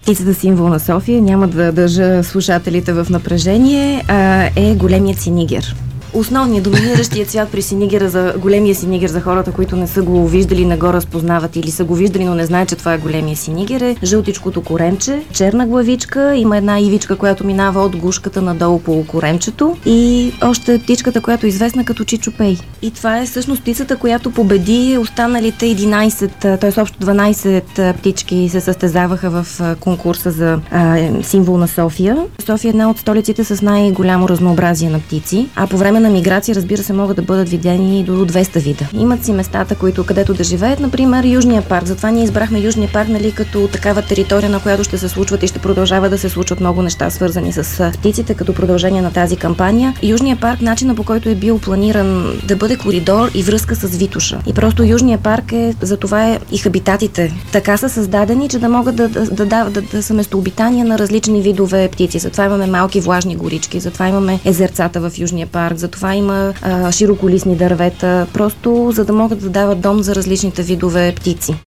птицата символ на София, няма да държа слушателите в напрежение, е големият синигер. Основният доминиращият цвят при синигера, големия синигер, за хората, които не са го виждали, не го разпознават или са го виждали, но не знаят, че това е големия синигер, е жълтичкото коренче, черна главичка, има една ивичка, която минава от гушката надолу по коремчето и още птичката, която е известна като чичопей. И това е всъщност птицата, която победи останалите 11, т.е. общо 12 птички се състезаваха в конкурса за символ на София. София е една от столиците с най-голямо разнообразие на птици, а по време на миграция, разбира се, могат да бъдат видени до 200 вида. Имат си местата, където да живеят, например Южния парк. Затова ние избрахме Южния парк, като такава територия, на която ще се случват и ще продължава да се случват много неща, свързани с птиците, като продължение на тази кампания. Южния парк, начина по който е бил планиран да бъде коридор и връзка с Витоша. И просто Южния парк за това и хабитатите така са създадени, че да могат да са местообитания на различни видове птици. Затова имаме малки влажни горички, затова имаме езерцата в Южния парк, затова има широколистни дървета, просто за да могат да дават дом за различните видове птици.